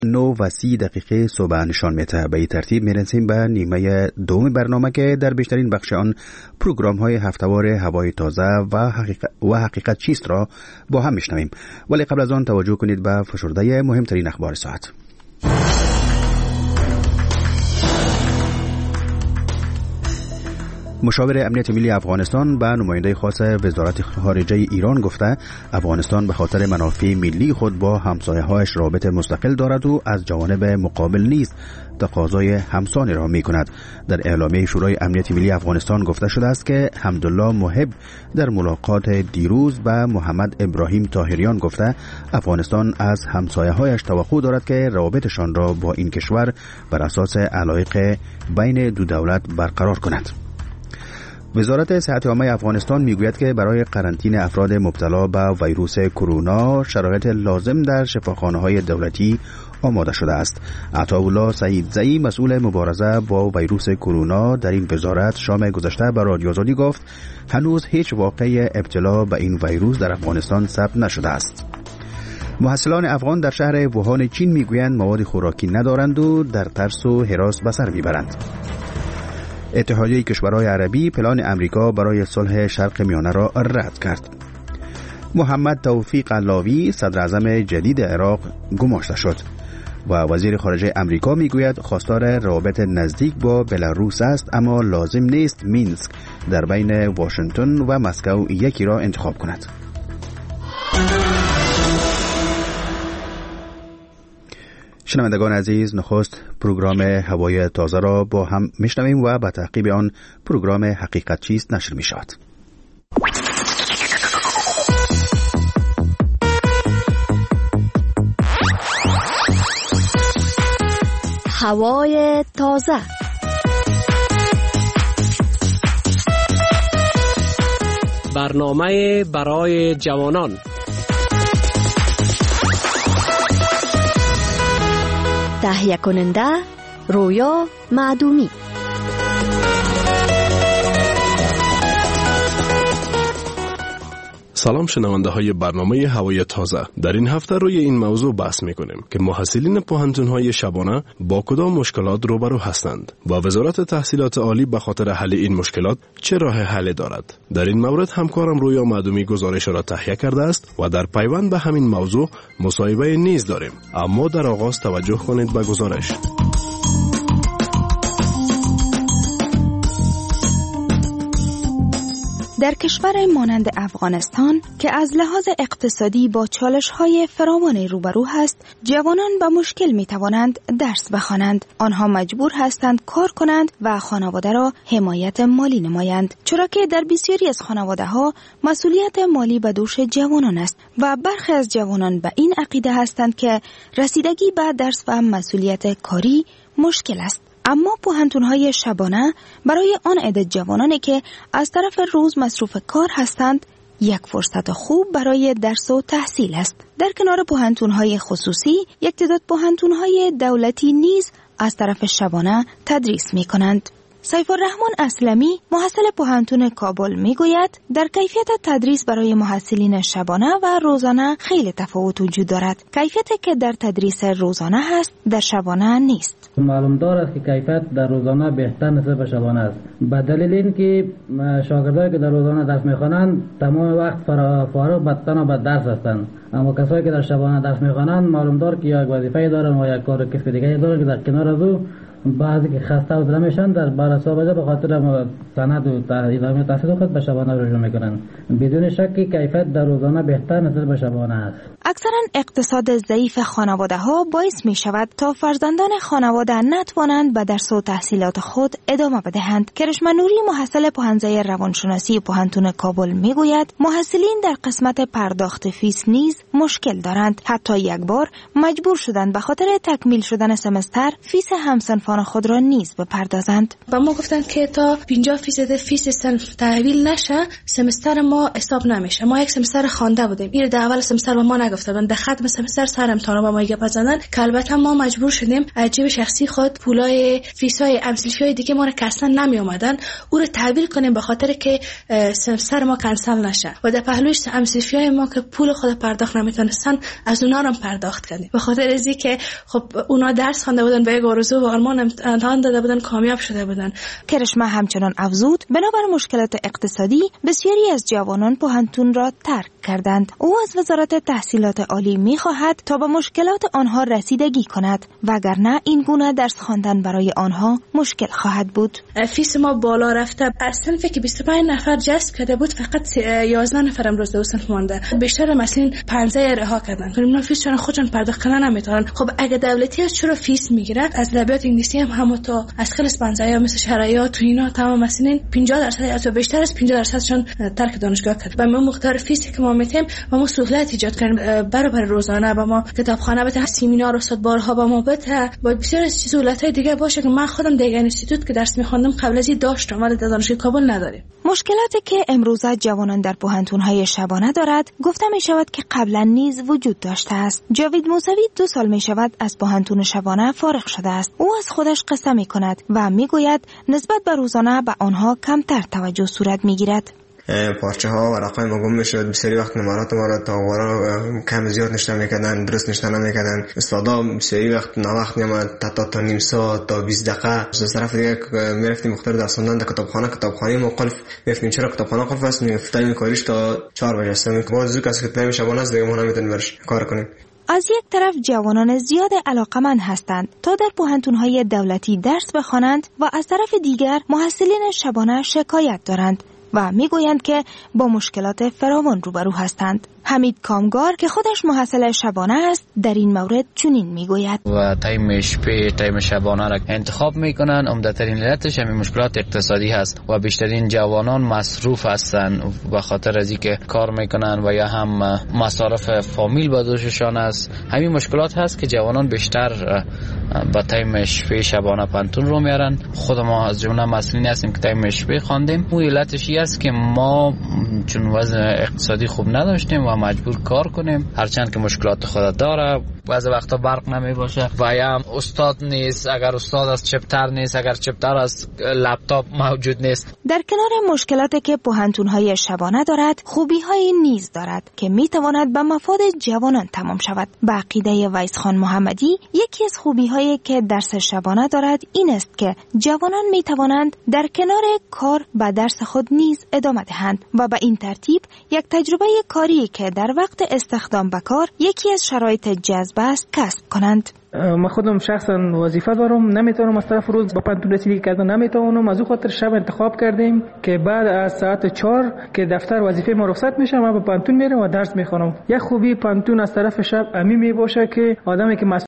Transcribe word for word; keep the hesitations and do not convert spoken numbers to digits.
نو و سی دقیقه صبح نشان میده. به این ترتیب میرسیم به نیمه دوم برنامه که در بیشترین بخش آن پروگرام های هفته‌وار هوای تازه و حقیقت, و حقیقت چیست را با هم میشنویم. ولی قبل از آن توجه کنید به فشرده مهمترین اخبار ساعت. مشاور امنیت ملی افغانستان به نماینده خاص وزارت خارجه ایران گفته افغانستان به خاطر منافع ملی خود با همسایه‌هایش رابطه مستقل دارد و از جوانب مقابل نیز تقاضای همسانی را می‌کند. در اعلامیه شورای امنیت ملی افغانستان گفته شده است که حمدالله محب در ملاقات دیروز با محمد ابراهیم طاهریان گفته افغانستان از همسایه‌هایش توقع دارد که روابطشان را با این کشور بر اساس علایق بین دو دولت برقرار کند. وزارت صحت عامه افغانستان میگوید که برای قرنطینه افراد مبتلا به ویروس کرونا شرایط لازم در شفاخانه‌های دولتی آماده شده است. عطاالله سعیدزئی مسئول مبارزه با ویروس کرونا در این وزارت شام گذشته به رادیو آزادی گفت هنوز هیچ واقعه ابتلا به این ویروس در افغانستان ثبت نشده است. محصلان افغان در شهر ووهان چین میگویند مواد خوراکی ندارند و در ترس و هراس به سر میبرند. اتحادیه کشورهای عربی پلان امریکا برای صلح شرق میانه را رد کرد. محمد توفیق علاوی صدر اعظم جدید عراق گماشته شد و وزیر خارجه امریکا میگوید خواستار روابط نزدیک با بلاروس است اما لازم نیست مینسک در بین واشنگتن و مسکو یکی را انتخاب کند. شنوندگان عزیز، نخست پروگرام هوای تازه را با هم میشنویم و به تعقیب آن پروگرام حقیقت چیست نشر می شود. هوای تازه. برنامه برای جوانان. تهیه کننده رویا معدومی. سلام شنونده های برنامه هوای تازه. در این هفته روی این موضوع بحث میکنیم که محصلین پوهنتون های شبانه با کدام مشکلات روبرو هستند و وزارت تحصیلات عالی به خاطر حل این مشکلات چه راه حل دارد. در این مورد همکارم رویا معدومی گزارش را تهیه کرده است و در پیوند به همین موضوع مصاحبه نیز داریم. اما در آغاز توجه کنید به گزارش. در کشور مانند افغانستان که از لحاظ اقتصادی با چالش‌های فراوانی روبرو است، جوانان به مشکل می‌توانند درس بخوانند. آنها مجبور هستند کار کنند و خانواده را حمایت مالی نمایند، چرا که در بسیاری از خانواده‌ها مسئولیت مالی به دوش جوانان است و برخی از جوانان به این عقیده هستند که رسیدگی به درس و مسئولیت کاری مشکل است. اما پوهنتون‌های شبانه برای آن عدد جوانانی که از طرف روز مصروف کار هستند یک فرصت خوب برای درس و تحصیل است. در کنار پوهنتون‌های خصوصی، یک تعداد پوهنتون‌های دولتی نیز از طرف شبانه تدریس می‌کنند. سیف الرحمن اسلمی محصل پوهنتون کابل میگوید در کیفیت تدریس برای محصلین شبانه و روزانه خیلی تفاوت وجود دارد. کیفیتی که در تدریس روزانه هست در شبانه نیست. معلوم دار است که کیفیت در روزانه بهتر نسبت به شبانه است. به دلیل اینکه شاگردانی که در روزانه درس میخوانند تمام وقت فارغ به تنها به درس هستند، اما کسایی که در شبانه درس میخوانند معلوم دار که یک وظیفه دارند و یک کار کسب دیگه دارند که در کنار از او بعضی که خسته و دل میشن در بعد از صبح به خاطر سند و ادامه تحصیل خود به شبانه رجوع میکنن. بدون شک کیفیت در روزانه بهتر نسبت به شبانه است. اکثرا اقتصاد ضعیف خانواده ها باعث می شود تا فرزندان خانواده نتوانند به درس و تحصیلات خود ادامه بدهند. کرشمه نوری محصل پوهنځی روانشناسی پوهنتون کابل میگوید محصلین در قسمت پرداخت فیس نیز مشکل دارند. حتی یک بار مجبور شدند به خاطر تکمیل شدن سمستر فیس همسنف مصرفان خود را نیز بپردازند. و ما گفتن که تا پنجاه درصد فیس صنف تحویل نشه سمستر ما حساب نمیشه. ما یک سمستر خوانده بودیم، این در اول سمستر به ما نگفته بودن، در ختم سمستر سر امتحان با ما گپ زدن که البته ما مجبور شدیم از جیب شخصی خود پولای فیسای امسلفیای دیگه ما را که اصلا نمی اومدن او رو تحویل کنیم به خاطر که سمستر ما کنسل نشه و در پهلوش امسلفیای ما که پول خود پرداخت نمیتونستن از اونا رو پرداخت کردیم به خاطر ازی که خب اونا درس خوانده بودن به یک آرزو و آرمان امتحان داده بودن، کامیاب شده بودن. کرشمه همچنان افزود بنابر مشکلات اقتصادی بسیاری از جوانان پوهنتون را ترک کردند. او از وزارت تحصیلات عالی می‌خواهد تا به مشکلات آنها رسیدگی کند وگرنه این گونه درس خواندن برای آنها مشکل خواهد بود. فیس ما بالا رفته، از صنفی که بیست و پنج نفر جذب کرده بود فقط یازده نفر امروز دو صنف مونده، بیشتر مثلا پانزده رها کردن. اونا فیسشون خودشون پرداخت کردن نمیتونن. خب اگه دولتی از چرا فیس میگیره از لبیات انگلیسی هم همو تا از خلص پانزده مثل شرایط تو اینا تمام مثلا پنجاه درصد یا بیشتر از پنجاه درصدشون ترک دانشگاه کرد. و ما مقدار فیسی که ما میتیم و ما سهولت ایجاد کردیم برابر روزانه با ما کتابخانه بده، سمینار استاد بارها با ما بده، با بسیار از سهولت‌های دیگه باشه که من خودم دیگه اینستیتوت که درس می‌خوندم قبل از این داشتم ولی در دانشگاه کابل نداریم. مشکلاتی که امروزه جوانان در پوهنتون‌های شبانه دارد گفته می‌شود که قبلا نیز وجود داشته است. جاوید موسوی دو سال می‌شود از پوهنتون شبانه فارغ شده است. او از خودش قصه می‌کند و می‌گوید نسبت به روزانه به آنها کمتر توجه صورت می‌گیرد. پارچه ها و ورقای ما گم میشد، بسیاری وقت نمرات ما را تا وارا کم زیاد نشته میکردن، درست نشته نمیکردن. استادا بسیاری وقت نوقت نمیاد تا تا نیم ساعت تا بیست دقیقه از طرف دیگه میرفتیم مختار درس خوندن در کتابخانه کتابخانه مقلف میفتیم. چرا کتابخانه قلف است؟ میفتیم کاریش تا چهار بجه است. ما زود کسی که تایم شبانه است دیگه ما نمیتونیم برش کار کنیم. از یک طرف جوانان زیاد علاقمند هستند تا در پوهنتون‌های دولتی درس بخوانند و از طرف دیگر محصلین شبانه شکایت دارند و میگویند که با مشکلات فراوان روبرو هستند. حمید کامگار که خودش محصل شبانه است در این مورد چنین میگوید. و تایم شپه تایم شبانه را انتخاب میکنن، عمدترین علتش همین مشکلات اقتصادی هست و بیشترین جوانان مصروف هستند به خاطر از اینکه کار میکنن و یا هم مصارف فامیل با دوششان است. همین مشکلات هست که جوانان بیشتر با تایم شپه شبانه پنتون رو میارن. خود ما از جمله مسئولین هستیم که تایم شپه خواندیم. اون علتش است که ما چون وضع اقتصادی خوب نداشتیم و مجبور کار کنیم، هرچند که مشکلات خود داره. بعضی وقتا برق نمی باشه و یا استاد نیست، اگر استاد از چپتر نیست، اگر چپتر از لپتاپ موجود نیست. در کنار مشکلاتی که پوهنتون‌های شبانه دارد، خوبی‌های نیز دارد که می‌تواند به مفاد جوانان تمام شود. به عقیده ویسخان محمدی یکی از خوبی‌هایی که درس شبانه دارد این است که جوانان می‌توانند در کنار کار به درس خود نیز ادامه دهند و به این ترتیب یک تجربه کاری که در وقت استخدام به کار یکی از شرایط جذب است کسب کنند. من خودم شخصا وظیفه دارم، نمیتونم از طرف روز با پنتون رسیدگی کردن نمیتونم. از او خاطر شب انتخاب کردیم که بعد از ساعت چهار که دفتر وظیفه ما رخصت میشه ما با پنتون میرم و درس میخونم. یک خوبی پنتون از طرف شب امی می باشه که آدمی که